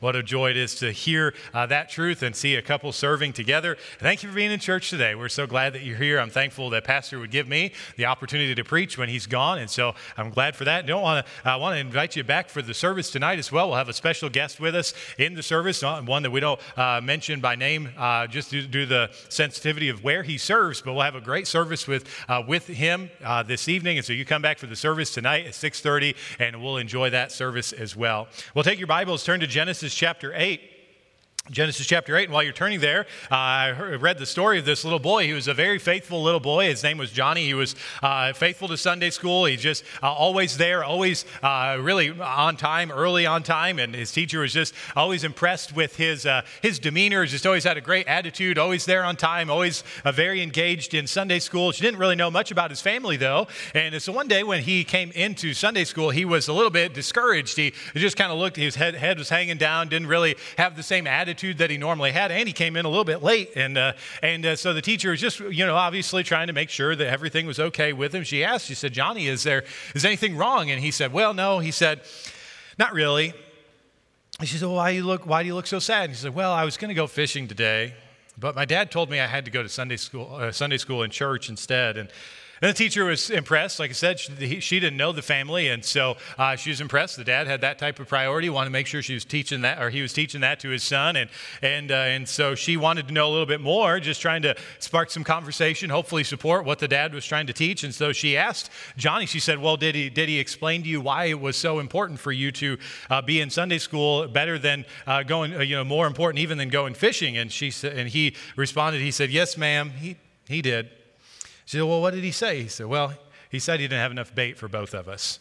What a joy it is to hear that truth and see a couple serving together. Thank you for being in church today. We're so glad that you're here. I'm thankful that Pastor would give me the opportunity to preach when he's gone, and so I'm glad for that. I want to invite you back for the service tonight as well. We'll have a special guest with us in the service, one that we don't mention by name just due to the sensitivity of where he serves, but we'll have a great service with him this evening, and so you come back for the service tonight at 6:30, and we'll enjoy that service as well. We'll take your Bibles, turn to Genesis chapter 8. Genesis chapter 8, and while you're turning there, I read the story of this little boy. He was a very faithful little boy. His name was Johnny. He was faithful to Sunday school. He's just always there, always really on time, early on time, and his teacher was just always impressed with his demeanor. Just always had a great attitude, always there on time, always very engaged in Sunday school. She didn't really know much about his family, though, and so one day when he came into Sunday school, he was a little bit discouraged. He just kind of looked, his head was hanging down, didn't really have the same attitude that he normally had, and he came in a little bit late, and so the teacher was just, obviously trying to make sure that everything was okay with him. She said, Johnny, is anything wrong? And he said, well, no. He said, not really. She said, well, why do you look so sad? And he said, well, I was going to go fishing today, but my dad told me I had to go to Sunday school and church instead. And the teacher was impressed. Like I said, she didn't know the family, and so she was impressed. The dad had that type of priority, wanted to make sure he was teaching that to his son, and so she wanted to know a little bit more, just trying to spark some conversation, hopefully support what the dad was trying to teach. And so she asked Johnny. She said, "Well, did he explain to you why it was so important for you to be in Sunday school, better than going, more important even than going fishing?" And he responded. He said, "Yes, ma'am. He did." She said, well, what did he say? He said, well, he said he didn't have enough bait for both of us.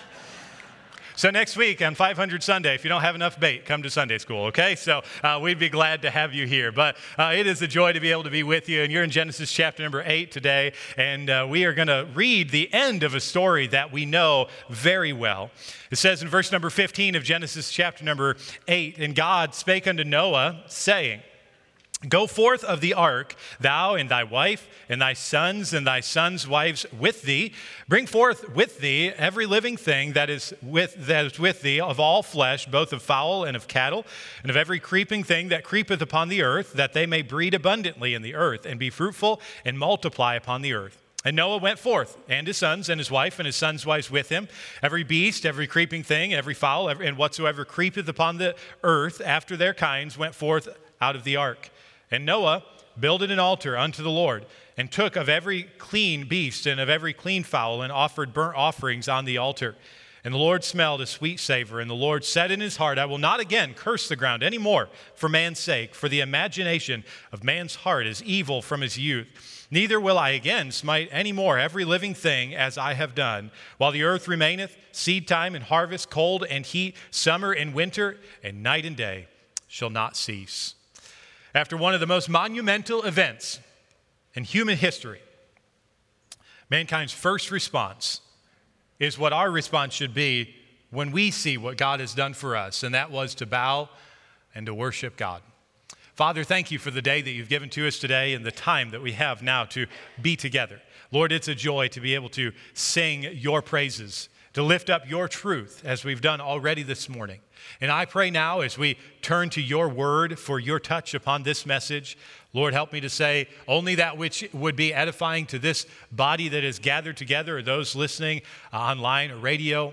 So next week on 500 Sunday, if you don't have enough bait, come to Sunday school, okay? So we'd be glad to have you here. But it is a joy to be able to be with you. And you're in Genesis chapter number 8 today. And we are going to read the end of a story that we know very well. It says in verse number 15 of Genesis chapter number 8, and God spake unto Noah, saying, Go forth of the ark, thou and thy wife, and thy sons wives with thee. Bring forth with thee every living thing that is with thee of all flesh, both of fowl and of cattle, and of every creeping thing that creepeth upon the earth, that they may breed abundantly in the earth, and be fruitful, and multiply upon the earth. And Noah went forth, and his sons, and his wife, and his sons' wives with him. Every beast, every creeping thing, every fowl, and whatsoever creepeth upon the earth after their kinds went forth out of the ark. And Noah builded an altar unto the Lord, and took of every clean beast and of every clean fowl, and offered burnt offerings on the altar. And the Lord smelled a sweet savor. And the Lord said in his heart, I will not again curse the ground any more for man's sake, for the imagination of man's heart is evil from his youth. Neither will I again smite any more every living thing as I have done, while the earth remaineth, seed time and harvest, cold and heat, summer and winter, and night and day shall not cease. After one of the most monumental events in human history, mankind's first response is what our response should be when we see what God has done for us, and that was to bow and to worship God. Father, thank you for the day that you've given to us today and the time that we have now to be together. Lord, it's a joy to be able to sing your praises, to lift up your truth as we've done already this morning. And I pray now as we turn to your word for your touch upon this message, Lord, help me to say only that which would be edifying to this body that is gathered together, or those listening online or radio.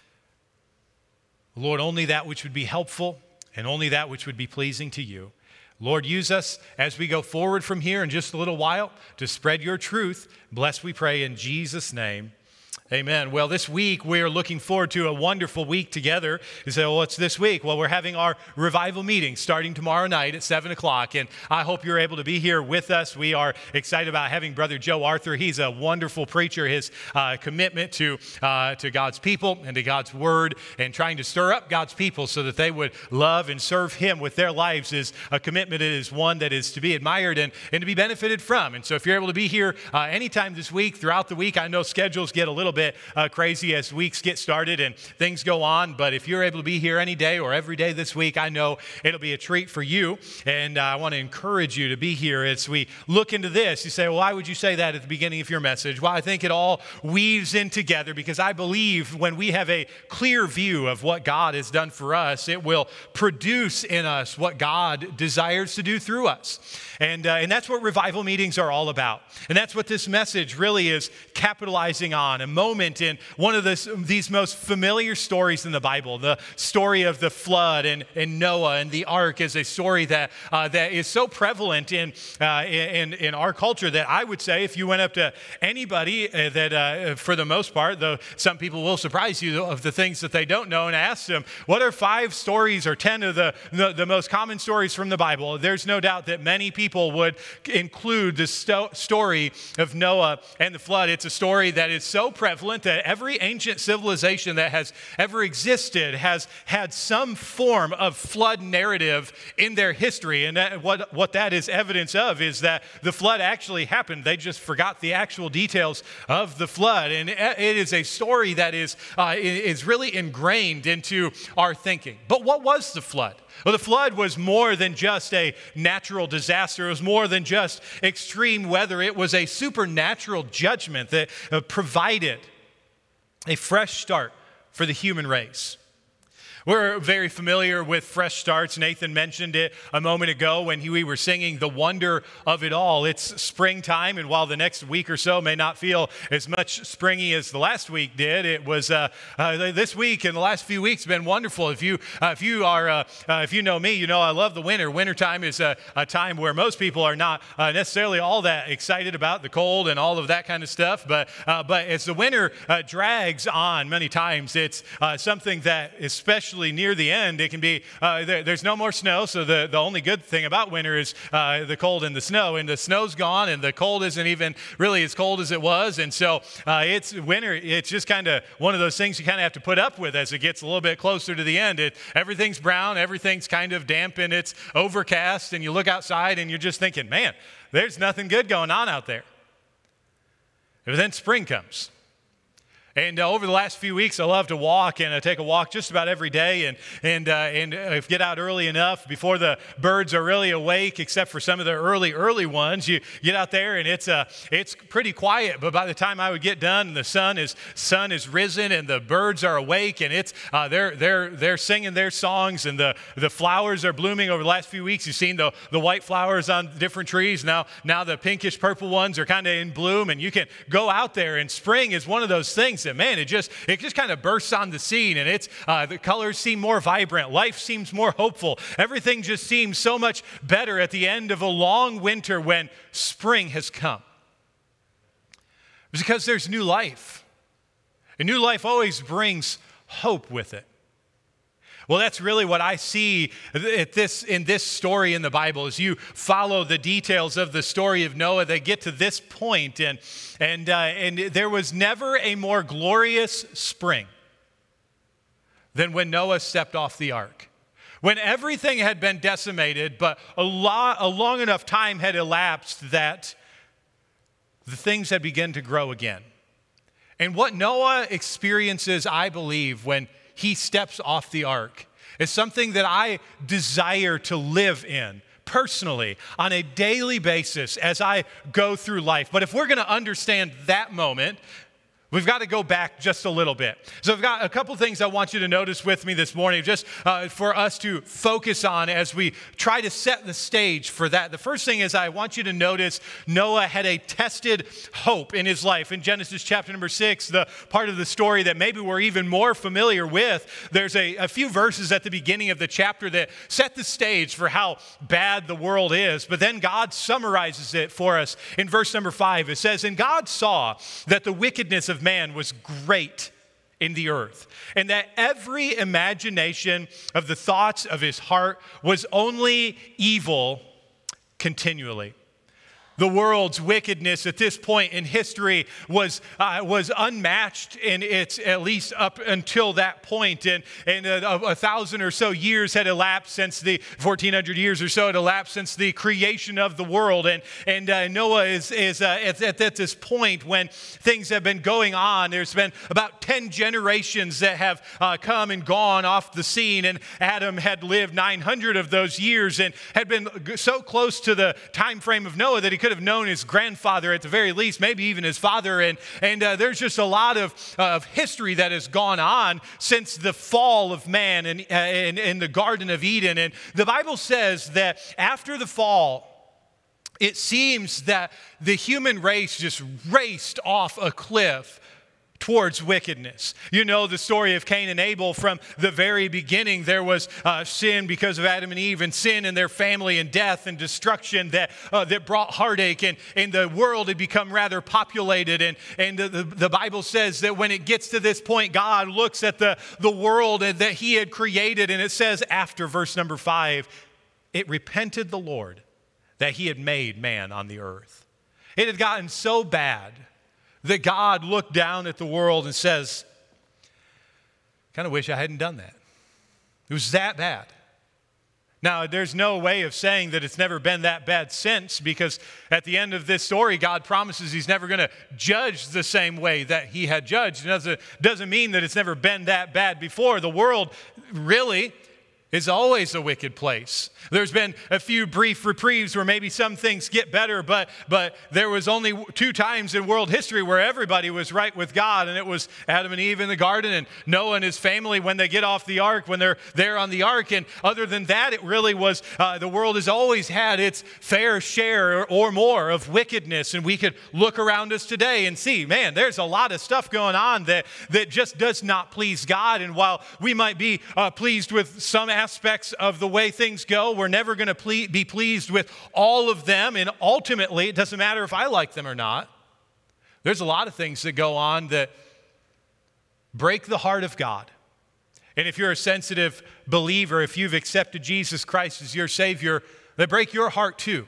Lord, only that which would be helpful and only that which would be pleasing to you. Lord, use us as we go forward from here in just a little while to spread your truth. Bless, we pray, in Jesus' name. Amen. Well, this week we are looking forward to a wonderful week together. You say, well, what's this week? Well, we're having our revival meeting starting tomorrow night at 7 o'clock, and I hope you're able to be here with us. We are excited about having Brother Joe Arthur. He's a wonderful preacher. His commitment to God's people and to God's word and trying to stir up God's people so that they would love and serve him with their lives is a commitment. It is one that is to be admired and to be benefited from. And so if you're able to be here anytime this week, throughout the week, I know schedules get a little bit bit crazy as weeks get started and things go on. But if you're able to be here any day or every day this week, I know it'll be a treat for you. And I want to encourage you to be here as we look into this. You say, well, why would you say that at the beginning of your message? Well, I think it all weaves in together because I believe when we have a clear view of what God has done for us, it will produce in us what God desires to do through us. And that's what revival meetings are all about. And that's what this message really is capitalizing on, a moment in one of these most familiar stories in the Bible. The story of the flood and Noah and the ark is a story that is so prevalent in our culture that I would say if you went up to anybody that for the most part, though some people will surprise you of the things that they don't know, and ask them, what are 5 stories or 10 of the most common stories from the Bible? There's no doubt that many people would include the story of Noah and the flood. It's a story that is so prevalent that every ancient civilization that has ever existed has had some form of flood narrative in their history. And what that is evidence of is that the flood actually happened. They just forgot the actual details of the flood. And it is a story that is really ingrained into our thinking. But what was the flood? Well, the flood was more than just a natural disaster. It was more than just extreme weather. It was a supernatural judgment that provided a fresh start for the human race. We're very familiar with fresh starts. Nathan mentioned it a moment ago when we were singing The Wonder of It All. It's springtime, and while the next week or so may not feel as much springy as the last week did, it was this week and the last few weeks have been wonderful. If you know me, you know I love the winter. Wintertime is a time where most people are not necessarily all that excited about the cold and all of that kind of stuff. But as the winter drags on, many times it's something that especially near the end, it can be, there's no more snow, so the only good thing about winter is the cold and the snow, and the snow's gone, and the cold isn't even really as cold as it was, and so it's winter. It's just kind of one of those things you kind of have to put up with as it gets a little bit closer to the end. Everything's brown, everything's kind of damp, and it's overcast, and you look outside, and you're just thinking, man, there's nothing good going on out there. But then spring comes. And over the last few weeks, I love to walk, and I take a walk just about every day, and get out early enough before the birds are really awake, except for some of the early ones. You get out there, and it's pretty quiet. But by the time I would get done, and the sun is risen, and the birds are awake, and it's they're singing their songs, and the flowers are blooming. Over the last few weeks, you've seen the white flowers on different trees. Now the pinkish purple ones are kind of in bloom, and you can go out there. And spring is one of those things that, man, it just kind of bursts on the scene, and it's the colors seem more vibrant. Life seems more hopeful. Everything just seems so much better at the end of a long winter when spring has come. It's because there's new life. And new life always brings hope with it. Well, that's really what I see in this story in the Bible. As you follow the details of the story of Noah, they get to this point, and there was never a more glorious spring than when Noah stepped off the ark. When everything had been decimated, but a long enough time had elapsed that the things had begun to grow again. And what Noah experiences, I believe, when he steps off the ark is something that I desire to live in personally on a daily basis as I go through life. But if we're going to understand that moment, we've got to go back just a little bit. So I've got a couple things I want you to notice with me this morning, just for us to focus on as we try to set the stage for that. The first thing is I want you to notice Noah had a tested hope in his life. In Genesis chapter number 6, the part of the story that maybe we're even more familiar with, there's a few verses at the beginning of the chapter that set the stage for how bad the world is. But then God summarizes it for us in verse number 5. It says, "And God saw that the wickedness of man was great in the earth, and that every imagination of the thoughts of his heart was only evil continually." The world's wickedness at this point in history was unmatched in its, at least up until that point. And 1,000 or so years had elapsed since 1,400 years or so had elapsed since the creation of the world. And Noah is at this point when things have been going on. There's been about 10 generations that have come and gone off the scene. And Adam had lived 900 of those years and had been so close to the time frame of Noah that he could have known his grandfather at the very least, maybe even his father. And there's just a lot of history that has gone on since the fall of man in the Garden of Eden. And the Bible says that after the fall, it seems that the human race just raced off a cliff towards wickedness. You know the story of Cain and Abel from the very beginning. There was sin because of Adam and Eve, and sin in their family, and death and destruction that brought heartache, and the world had become rather populated. And the Bible says that when it gets to this point, God looks at the world that he had created, and it says after verse number 5, it repented the Lord that he had made man on the earth. It had gotten so bad that God looked down at the world and says, kind of wish I hadn't done that. It was that bad. Now, there's no way of saying that it's never been that bad since, because at the end of this story, God promises he's never going to judge the same way that he had judged. It doesn't mean that it's never been that bad before. The world really is always a wicked place. There's been a few brief reprieves where maybe some things get better, but there was only 2 times in world history where everybody was right with God, and it was Adam and Eve in the garden and Noah and his family when they get off the ark, when they're there on the ark. And other than that, it really was, the world has always had its fair share or more of wickedness. And we could look around us today and see, man, there's a lot of stuff going on that just does not please God. And while we might be pleased with some aspects of the way things go, we're never going to be pleased with all of them. And ultimately, it doesn't matter if I like them or not. There's a lot of things that go on that break the heart of God. And if you're a sensitive believer, if you've accepted Jesus Christ as your Savior, they break your heart too.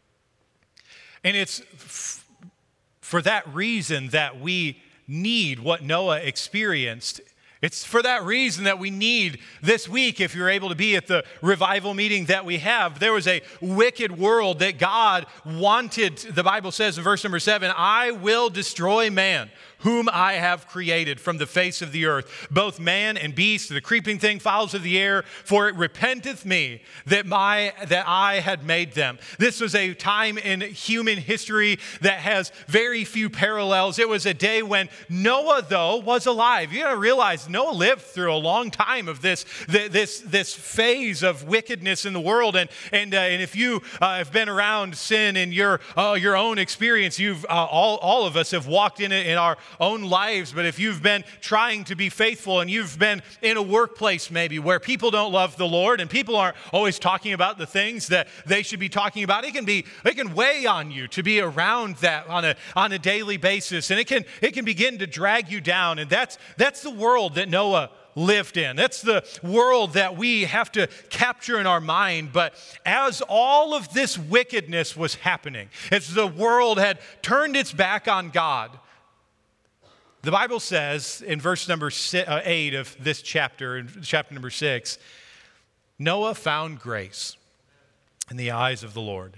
And it's for that reason that we need what Noah experienced. It's for that reason that we need this week, if you're able to be at the revival meeting that we have. There was a wicked world that God wanted. The Bible says in verse number 7, I will destroy man, whom I have created from the face of the earth, both man and beast, the creeping thing, fowls of the air, for it repenteth me that I had made them. This was a time in human history that has very few parallels. It was a day when Noah, though, was alive. You got to realize Noah lived through a long time of this phase of wickedness in the world. And if you have been around sin in your own experience, you've all of us have walked in it in our own lives. But if you've been trying to be faithful and you've been in a workplace maybe where people don't love the Lord and people aren't always talking about the things that they should be talking about, it can weigh on you to be around that on a daily basis, and it can begin to drag you down. And that's the world that Noah lived in. That's the world that we have to capture in our mind. But as all of this wickedness was happening, as the world had turned its back on God, the Bible says in verse number 8 of this chapter, in chapter number 6, Noah found grace in the eyes of the Lord.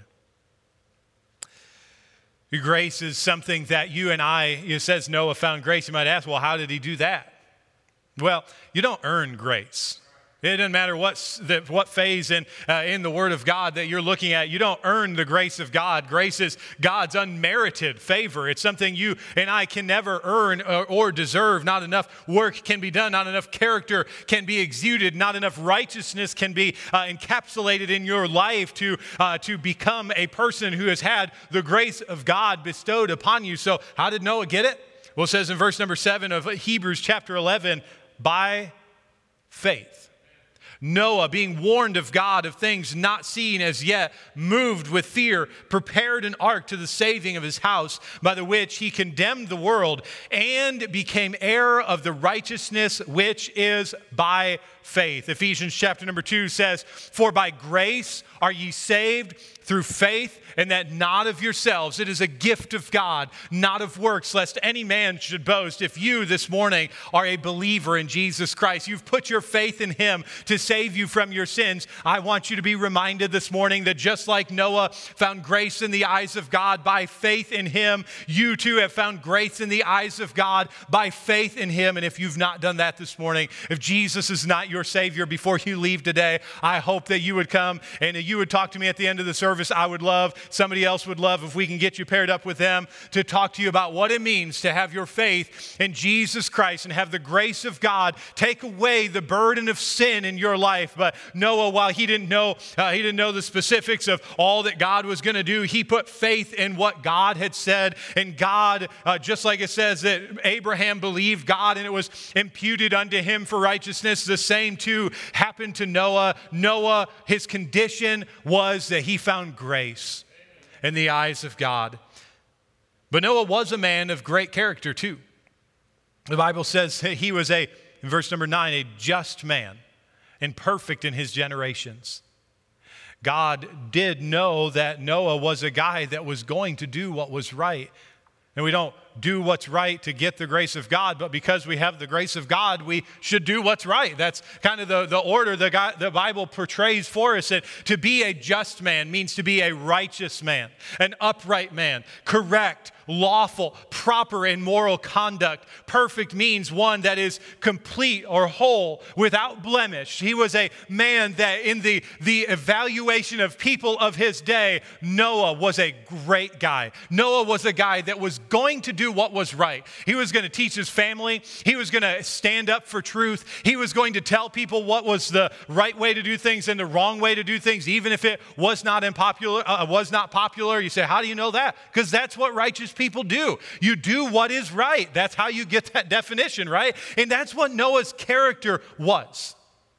Grace is something that you and I, it says Noah found grace. You might ask, well, how did he do that? Well, you don't earn grace. It doesn't matter what phase in the Word of God that you're looking at. You don't earn the grace of God. Grace is God's unmerited favor. It's something you and I can never earn or deserve. Not enough work can be done. Not enough character can be exuded. Not enough righteousness can be encapsulated in your life to become a person who has had the grace of God bestowed upon you. So how did Noah get it? Well, it says in verse number 7 of Hebrews chapter 11, by faith. Noah, being warned of God of things not seen as yet, moved with fear, prepared an ark to the saving of his house, by the which he condemned the world and became heir of the righteousness which is by faith. Ephesians chapter number 2 says, "For by grace are ye saved through faith, and that not of yourselves. It is a gift of God, not of works, lest any man should boast." If you this morning are a believer in Jesus Christ, you've put your faith in him to save you from your sins, I want you to be reminded this morning that just like Noah found grace in the eyes of God by faith in him, you too have found grace in the eyes of God by faith in him. And if you've not done that this morning, if Jesus is not your Savior before you leave today, I hope that you would come and that you would talk to me at the end of the service. I would love, somebody else would love, if we can get you paired up with them to talk to you about what it means to have your faith in Jesus Christ and have the grace of God take away the burden of sin in your life. But Noah, while he didn't know the specifics of all that God was going to do, he put faith in what God had said. And God, just like it says that Abraham believed God and it was imputed unto him for righteousness, the same too happened to Noah. Noah, his condition was that he found grace in the eyes of God. But Noah was a man of great character too. The Bible says he was in verse number 9, a just man and perfect in his generations. God did know that Noah was a guy that was going to do what was right. And we don't do what's right to get the grace of God, but because we have the grace of God, we should do what's right. That's kind of the order the Bible portrays for us. That to be a just man means to be a righteous man, an upright man, correct, lawful, proper in moral conduct. Perfect means one that is complete or whole, without blemish. He was a man that in the evaluation of people of his day, Noah was a great guy. Noah was a guy that was going to do what was right. He was going to teach his family. He was going to stand up for truth. He was going to tell people what was the right way to do things and the wrong way to do things, even if it was not popular. You say, how do you know that? Because that's what righteous people do. You do what is right. That's how you get that definition, right? And that's what Noah's character was.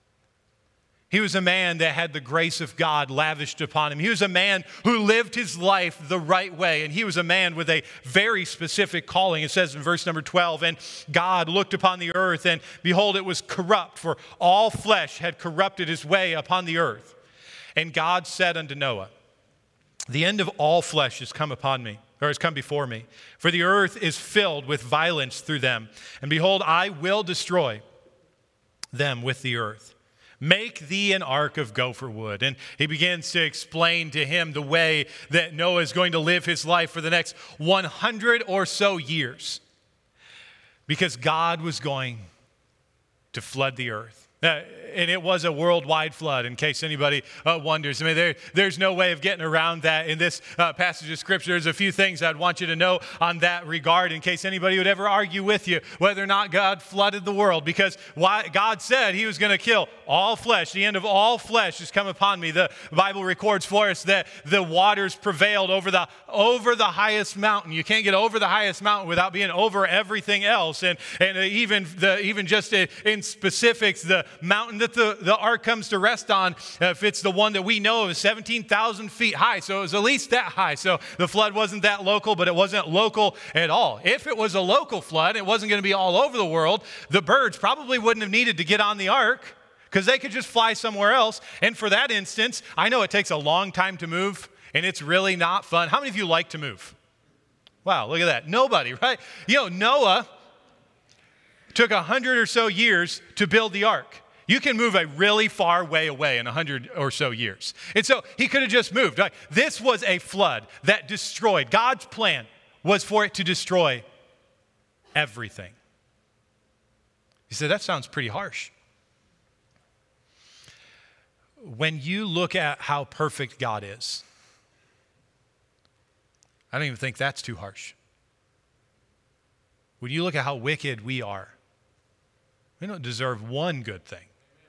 He was a man that had the grace of God lavished upon him. He was a man who lived his life the right way. And he was a man with a very specific calling. It says in verse number 12, "And God looked upon the earth, and behold, it was corrupt, for all flesh had corrupted his way upon the earth. And God said unto Noah, The end of all flesh has come upon me, or has come before me. For the earth is filled with violence through them. And behold, I will destroy them with the earth. Make thee an ark of gopher wood." And he begins to explain to him the way that Noah is going to live his life for the next 100 or so years. Because God was going to flood the earth. And it was a worldwide flood, in case anybody wonders. I mean, there's no way of getting around that. In this passage of Scripture, there's a few things I'd want you to know on that regard, in case anybody would ever argue with you whether or not God flooded the world. Because God said he was going to kill all flesh. The end of all flesh has come upon me. The Bible records for us that the waters prevailed over the highest mountain. You can't get over the highest mountain without being over everything else. And even just in specifics, the mountain that the ark comes to rest on, if it's the one that we know of, is 17,000 feet high. So it was at least that high. So the flood wasn't that local, but it wasn't local at all. If it was a local flood, it wasn't going to be all over the world. The birds probably wouldn't have needed to get on the ark because they could just fly somewhere else. And for that instance, I know it takes a long time to move, and it's really not fun. How many of you like to move? Wow, look at that. Nobody, right? Noah took 100 or so years to build the ark. You can move a really far way away in 100 or so years. And so he could have just moved. This was a flood that destroyed. God's plan was for it to destroy everything. You said, that sounds pretty harsh. When you look at how perfect God is, I don't even think that's too harsh. When you look at how wicked we are, we don't deserve one good thing.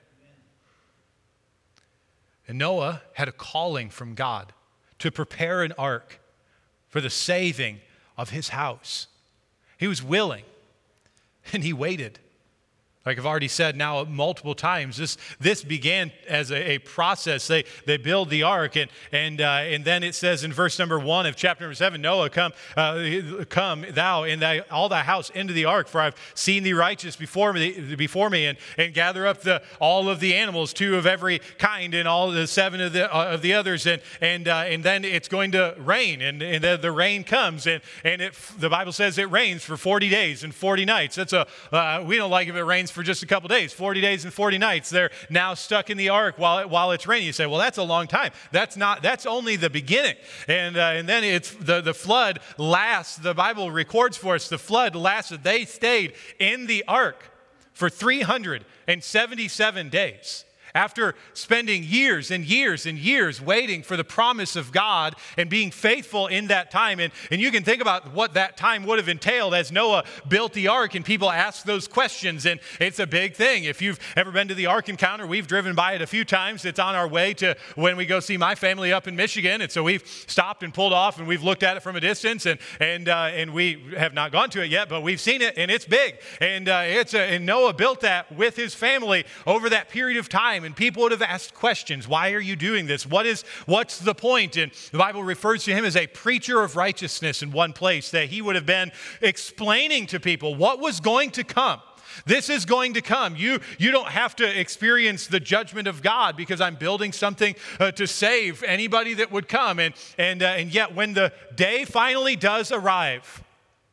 And Noah had a calling from God to prepare an ark for the saving of his house. He was willing, and he waited. Like I've already said now multiple times, this began as a process. They build the ark, and then it says in verse number 1 of chapter number 7, Noah, come thou and all thy house into the ark, for I've seen thee righteous before me, and gather up all of the animals, 2 of every kind, and all the 7 of the others, and then it's going to rain, and the rain comes, and the Bible says it rains for 40 days and 40 nights. That's we don't like if it rains for just a couple days, 40 days and 40 nights. They're now stuck in the ark while it's raining. You say, well, that's a long time. That's only the beginning. And then it's the flood lasts. The Bible records for us the flood lasted. They stayed in the ark for 377 days. After spending years and years and years waiting for the promise of God and being faithful in that time. And you can think about what that time would have entailed as Noah built the ark and people ask those questions. And it's a big thing. If you've ever been to the Ark Encounter, we've driven by it a few times. It's on our way to when we go see my family up in Michigan. And so we've stopped and pulled off and we've looked at it from a distance. And we have not gone to it yet, but we've seen it and it's big. And Noah built that with his family over that period of time. And people would have asked questions. Why are you doing this? What's the point? And the Bible refers to him as a preacher of righteousness in one place, that he would have been explaining to people what was going to come. This is going to come. You don't have to experience the judgment of God because I'm building something to save anybody that would come. And yet when the day finally does arrive,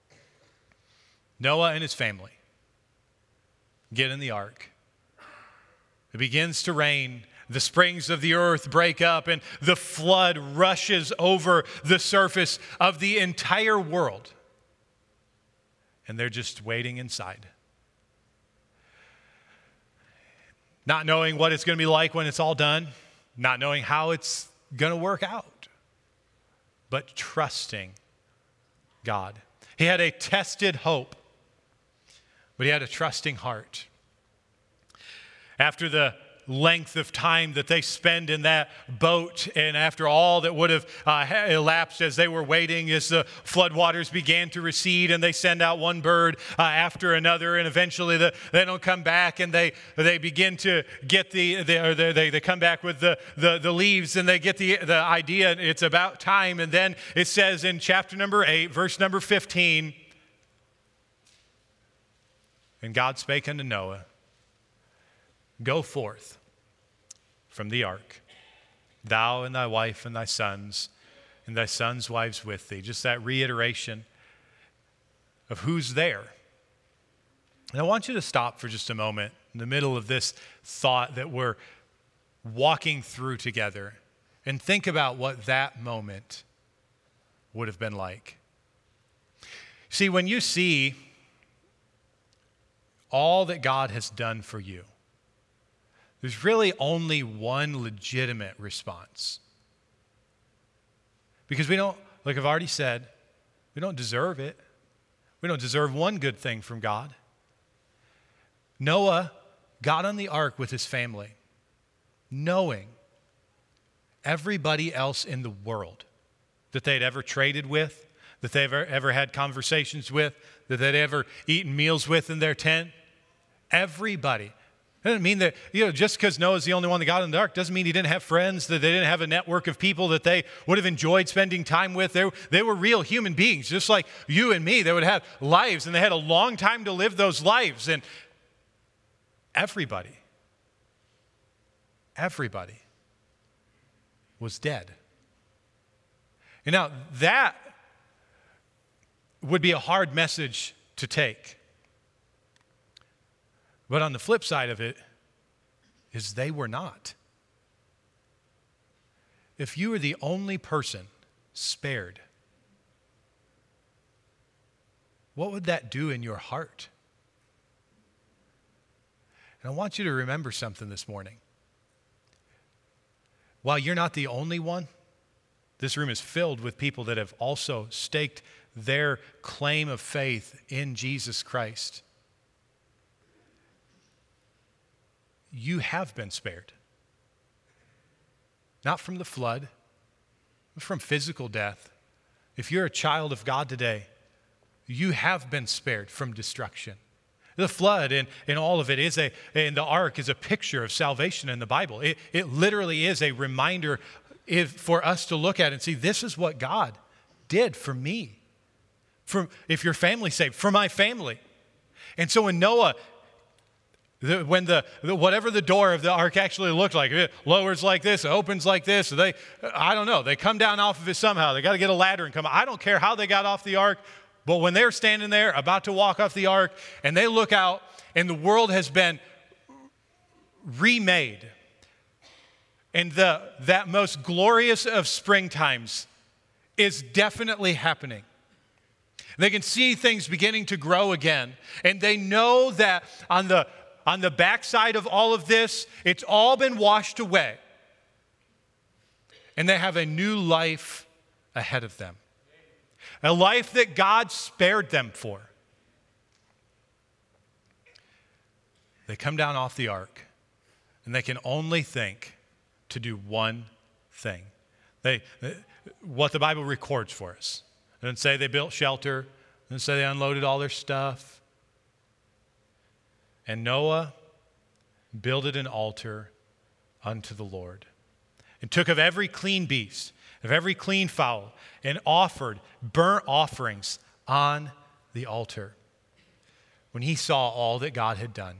Noah and his family get in the ark. It begins to rain. The springs of the earth break up and the flood rushes over the surface of the entire world. And they're just waiting inside. Not knowing what it's going to be like when it's all done. Not knowing how it's going to work out. But trusting God. He had a tested hope, but he had a trusting heart. After the length of time that they spend in that boat, and after all that would have elapsed as they were waiting, as the floodwaters began to recede, and they send out one bird after another, and eventually they don't come back, and they begin to get they come back with the leaves, and they get the idea it's about time. And then it says in chapter number 8, verse number 15, and God spake unto Noah, go forth from the ark, thou and thy wife and thy sons wives with thee. Just that reiteration of who's there. And I want you to stop for just a moment in the middle of this thought that we're walking through together and think about what that moment would have been like. See, when you see all that God has done for you, there's really only one legitimate response. Because we don't, like I've already said, we don't deserve it. We don't deserve one good thing from God. Noah got on the ark with his family, knowing everybody else in the world that they'd ever traded with, that they've ever had conversations with, that they'd ever eaten meals with in their tent. Everybody. It doesn't mean that, just because Noah's the only one that got in the ark doesn't mean he didn't have friends, that they didn't have a network of people that they would have enjoyed spending time with. They were real human beings, just like you and me. They would have lives, and they had a long time to live those lives. And everybody was dead. And now that would be a hard message to take. But on the flip side of it is they were not. If you were the only person spared, what would that do in your heart? And I want you to remember something this morning. While you're not the only one, this room is filled with people that have also staked their claim of faith in Jesus Christ. You have been spared. Not from the flood, but from physical death. If you're a child of God today, you have been spared from destruction. The flood and all of it and the ark is a picture of salvation in the Bible. It literally is a reminder for us to look at and see, this is what God did for me. If your family's saved, for my family. And so when Noah, whatever the door of the ark actually looked like, it lowers like this, it opens like this, they come down off of it somehow. They got to get a ladder and come out. I don't care how they got off the ark, but when they're standing there about to walk off the ark and they look out and the world has been remade, and that most glorious of springtimes is definitely happening. They can see things beginning to grow again. And they know that on the backside of all of this, it's all been washed away. And they have a new life ahead of them. A life that God spared them for. They come down off the ark, and they can only think to do one thing. What the Bible records for us. It doesn't say they built shelter. It doesn't say they unloaded all their stuff. And Noah builded an altar unto the Lord, and took of every clean beast, of every clean fowl, and offered burnt offerings on the altar. When he saw all that God had done,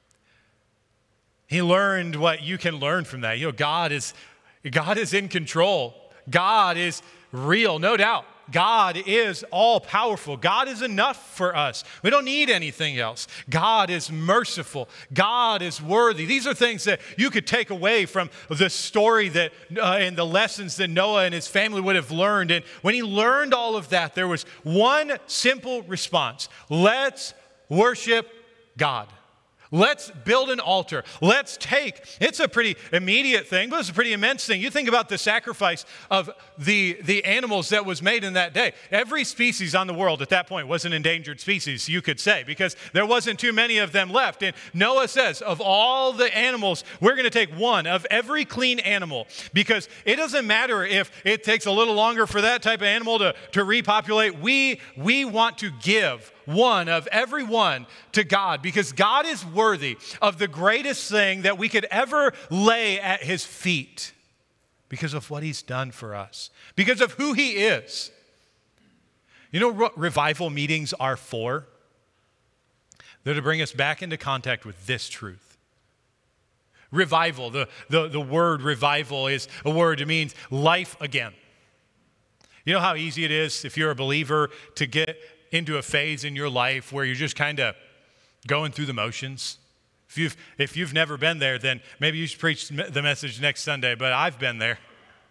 he learned what you can learn from that. God is in control. God is real, no doubt. God is all powerful. God is enough for us. We don't need anything else. God is merciful. God is worthy. These are things that you could take away from the story that and the lessons that Noah and his family would have learned. And when he learned all of that, there was one simple response. Let's worship God. Let's build an altar. It's a pretty immediate thing, but it's a pretty immense thing. You think about the sacrifice of the animals that was made in that day. Every species on the world at that point was an endangered species, you could say, because there wasn't too many of them left. And Noah says, of all the animals, we're going to take one of every clean animal, because it doesn't matter if it takes a little longer for that type of animal to repopulate. We want to give one of every one to God, because God is worthy of the greatest thing that we could ever lay at his feet, because of what he's done for us, because of who he is. You know what revival meetings are for? They're to bring us back into contact with this truth. Revival, the word revival is a word that means life again. You know how easy it is if you're a believer to get into a phase in your life where you're just kind of going through the motions? If you've never been there, then maybe you should preach the message next Sunday, but I've been there.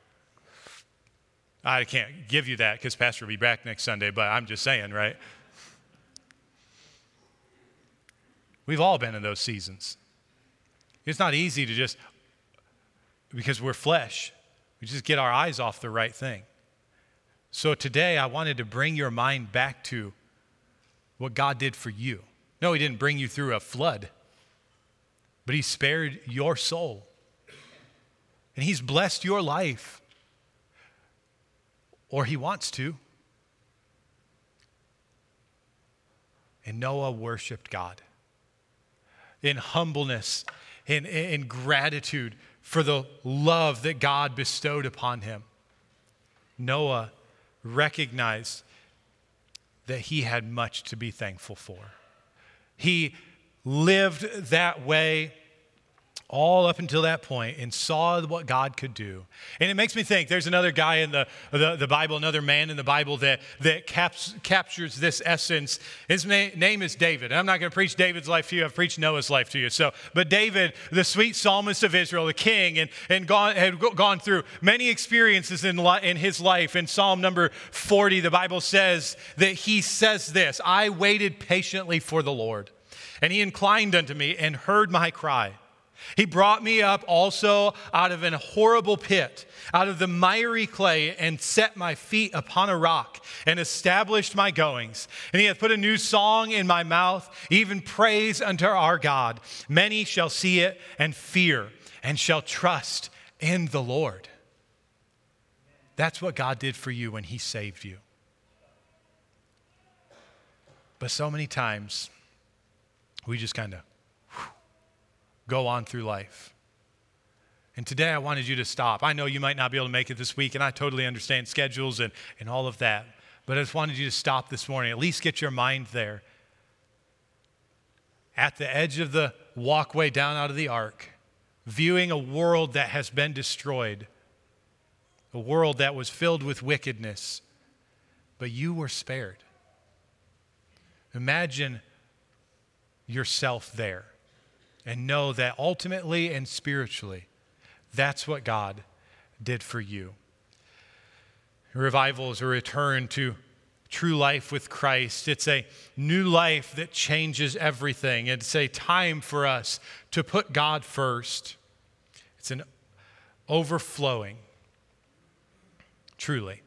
I can't give you that because Pastor will be back next Sunday, but I'm just saying, right? We've all been in those seasons. It's not easy to just, because we're flesh, we just get our eyes off the right thing. So today I wanted to bring your mind back to what God did for you. No, he didn't bring you through a flood, but he spared your soul. And he's blessed your life. Or he wants to. And Noah worshiped God in humbleness, in gratitude for the love that God bestowed upon him. Noah recognized that he had much to be thankful for. He lived that way all up until that point and saw what God could do. And it makes me think, there's another guy in the Bible, another man in the Bible that captures this essence. His name is David. And I'm not going to preach David's life to you. I've preached Noah's life to you. But David, the sweet psalmist of Israel, the king, had gone through many experiences in his life. In Psalm number 40, the Bible says that he says this: I waited patiently for the Lord, and he inclined unto me and heard my cry. He brought me up also out of an horrible pit, out of the miry clay, and set my feet upon a rock, and established my goings. And he hath put a new song in my mouth, even praise unto our God. Many shall see it and fear, and shall trust in the Lord. That's what God did for you when he saved you. But so many times, we just kind of go on through life. And today I wanted you to stop. I know you might not be able to make it this week, and I totally understand schedules and all of that. But I just wanted you to stop this morning, at least get your mind there. At the edge of the walkway down out of the ark, viewing a world that has been destroyed, a world that was filled with wickedness, but you were spared. Imagine yourself there and know that ultimately and spiritually, that's what God did for you. Revival is a return to true life with Christ. It's a new life that changes everything. It's a time for us to put God first. It's an overflowing, truly,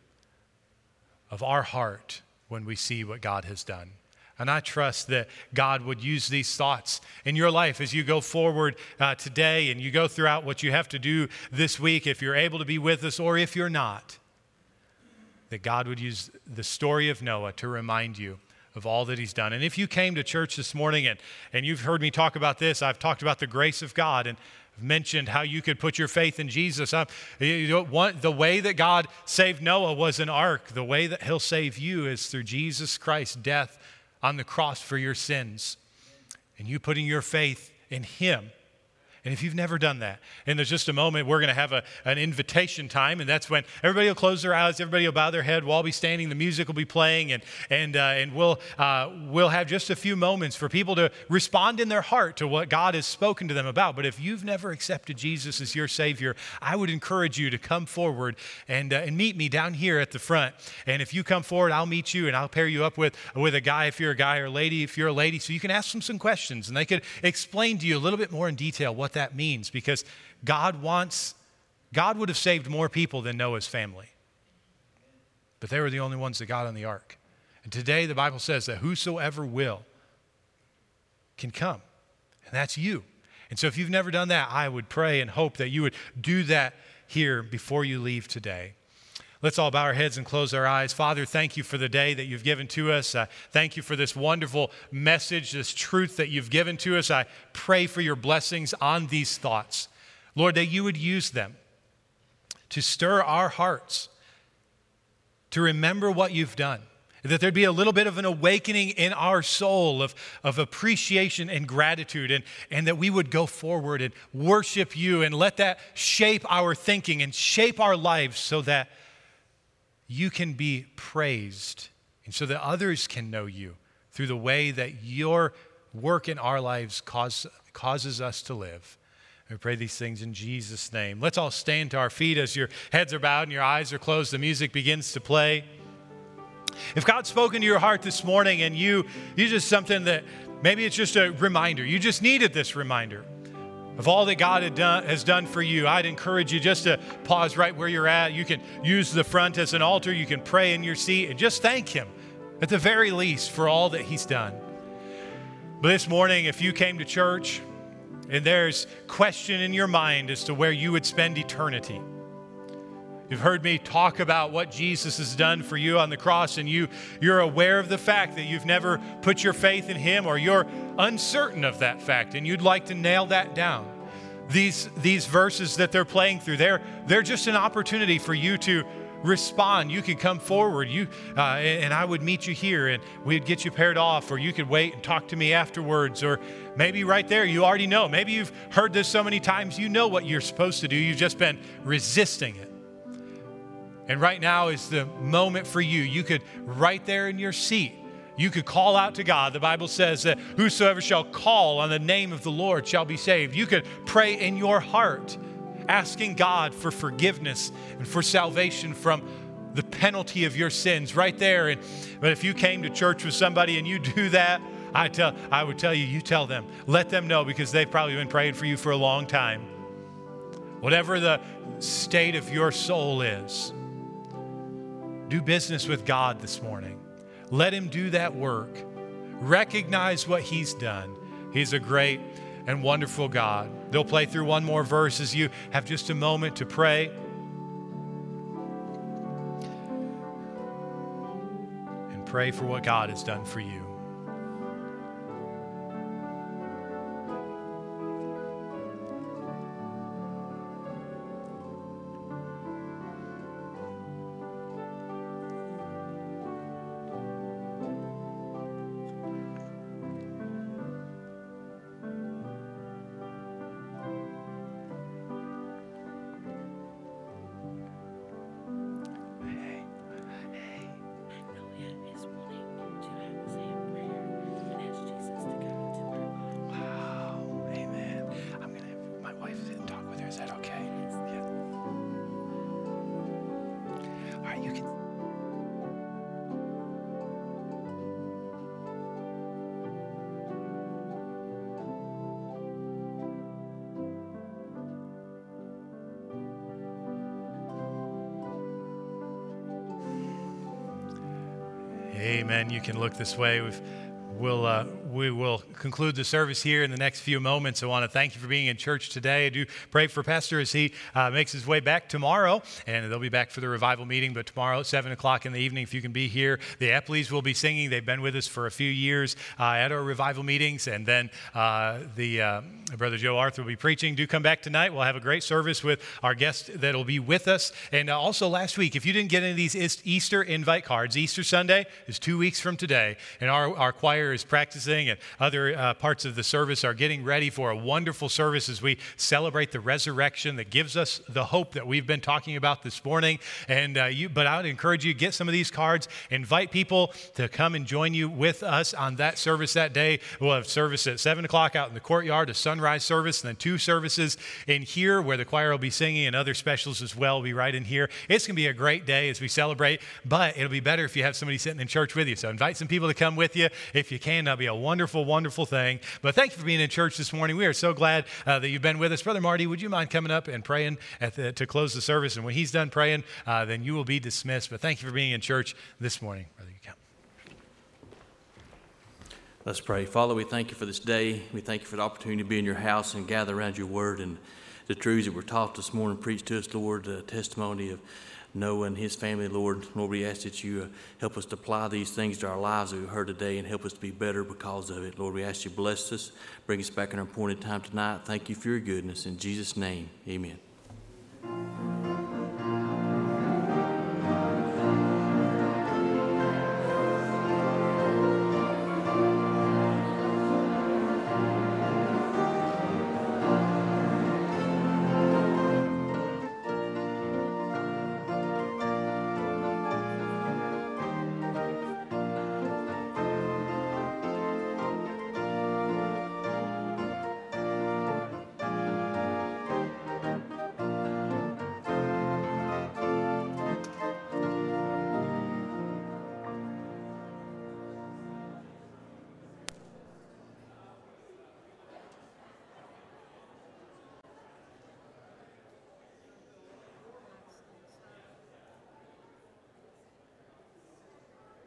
of our heart when we see what God has done. And I trust that God would use these thoughts in your life as you go forward today and you go throughout what you have to do this week, if you're able to be with us or if you're not, that God would use the story of Noah to remind you of all that he's done. And if you came to church this morning and you've heard me talk about this, I've talked about the grace of God and I've mentioned how you could put your faith in Jesus. The way that God saved Noah was an ark. The way that he'll save you is through Jesus Christ's death on the cross for your sins, and you putting your faith in him. And if you've never done that, and there's just a moment, we're going to have an invitation time, and that's when everybody will close their eyes, everybody will bow their head, we'll all be standing, the music will be playing, and we'll have just a few moments for people to respond in their heart to what God has spoken to them about. But if you've never accepted Jesus as your Savior, I would encourage you to come forward and meet me down here at the front. And if you come forward, I'll meet you, and I'll pair you up with a guy if you're a guy, or a lady if you're a lady, so you can ask them some questions, and they could explain to you a little bit more in detail what that means, because God would have saved more people than Noah's family, but they were the only ones that got on the ark. And today the Bible says that whosoever will can come, and that's you. And so if you've never done that, I would pray and hope that you would do that here before you leave today. Let's all bow our heads and close our eyes. Father, thank you for the day that you've given to us. Thank you for this wonderful message, this truth that you've given to us. I pray for your blessings on these thoughts. Lord, that you would use them to stir our hearts, to remember what you've done, that there'd be a little bit of an awakening in our soul of appreciation and gratitude, and that we would go forward and worship you and let that shape our thinking and shape our lives so that you can be praised, and so that others can know you through the way that your work in our lives causes us to live. We pray these things in Jesus' name. Let's all stand to our feet as your heads are bowed and your eyes are closed. The music begins to play. If God's spoken to your heart this morning and you just something that maybe it's just a reminder, you just needed this reminder of all that God has done for you, I'd encourage you just to pause right where you're at. You can use the front as an altar. You can pray in your seat and just thank him at the very least for all that he's done. But this morning, if you came to church and there's question in your mind as to where you would spend eternity, you've heard me talk about what Jesus has done for you on the cross, and you're aware of the fact that you've never put your faith in him, or you're uncertain of that fact and you'd like to nail that down. These verses that they're playing through, they're just an opportunity for you to respond. You could come forward, and I would meet you here, and we'd get you paired off, or you could wait and talk to me afterwards, or maybe right there you already know. Maybe you've heard this so many times, you know what you're supposed to do. You've just been resisting it. And right now is the moment for you. You could, right there in your seat, you could call out to God. The Bible says that whosoever shall call on the name of the Lord shall be saved. You could pray in your heart, asking God for forgiveness and for salvation from the penalty of your sins right there. But if you came to church with somebody and you do that, I would tell you, you tell them. Let them know, because they've probably been praying for you for a long time. Whatever the state of your soul is, do business with God this morning. Let him do that work. Recognize what he's done. He's a great and wonderful God. They'll play through one more verse as you have just a moment to pray. And pray for what God has done for you. Amen. You can look this way. We will conclude the service here in the next few moments. I want to thank you for being in church today. I do pray for Pastor as he makes his way back tomorrow, and they'll be back for the revival meeting. But tomorrow at 7 o'clock in the evening, if you can be here, the Epleys will be singing. They've been with us for a few years at our revival meetings, and then Brother Joe Arthur will be preaching. Do come back tonight. We'll have a great service with our guest that will be with us. And also last week, if you didn't get any of these Easter invite cards, Easter Sunday is 2 weeks from today, and our choir is practicing, and other parts of the service are getting ready for a wonderful service as we celebrate the resurrection that gives us the hope that we've been talking about this morning. And but I would encourage you to get some of these cards, invite people to come and join you with us on that service that day. We'll have service at 7 o'clock out in the courtyard, a sunrise service, and then 2 services in here where the choir will be singing, and other specials as well will be right in here. It's going to be a great day as we celebrate, but it'll be better if you have somebody sitting in church with you. So invite some people to come with you if you can. That'll be a wonderful, wonderful thing. But thank you for being in church this morning. We are so glad that you've been with us. Brother Marty, would you mind coming up and praying to close the service? And when he's done praying, then you will be dismissed. But thank you for being in church this morning. Brother, you come. Let's pray. Father, we thank you for this day. We thank you for the opportunity to be in your house and gather around your word and the truths that were taught this morning. Preach to us, Lord, the testimony of Noah and his family, Lord. Lord, we ask that you help us to apply these things to our lives that we've heard today and help us to be better because of it. Lord, we ask you to bless us, bring us back in our appointed time tonight. Thank you for your goodness. In Jesus' name, amen.